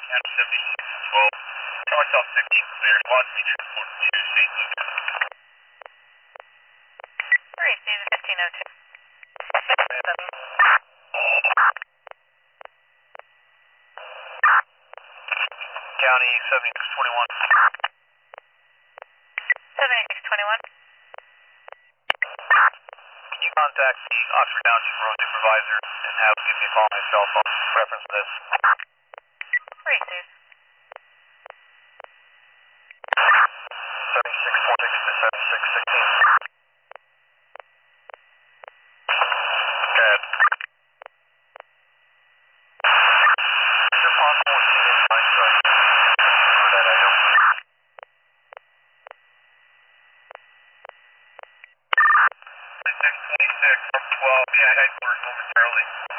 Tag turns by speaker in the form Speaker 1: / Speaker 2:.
Speaker 1: Adam 7612. Tell myself 15 clear. Los Angeles 42, St. Louis.
Speaker 2: 3, Steve, 1502.
Speaker 1: County 7621.
Speaker 2: 7621.
Speaker 1: Can you contact the Oxford Township Road Supervisor and have him give me a call on my cell phone in reference to this?
Speaker 2: 3, Steve.
Speaker 1: 7616 to 7616. Good. Is it possible we can get my strike for that item? 2626 from 12. Yeah, headquarters momentarily.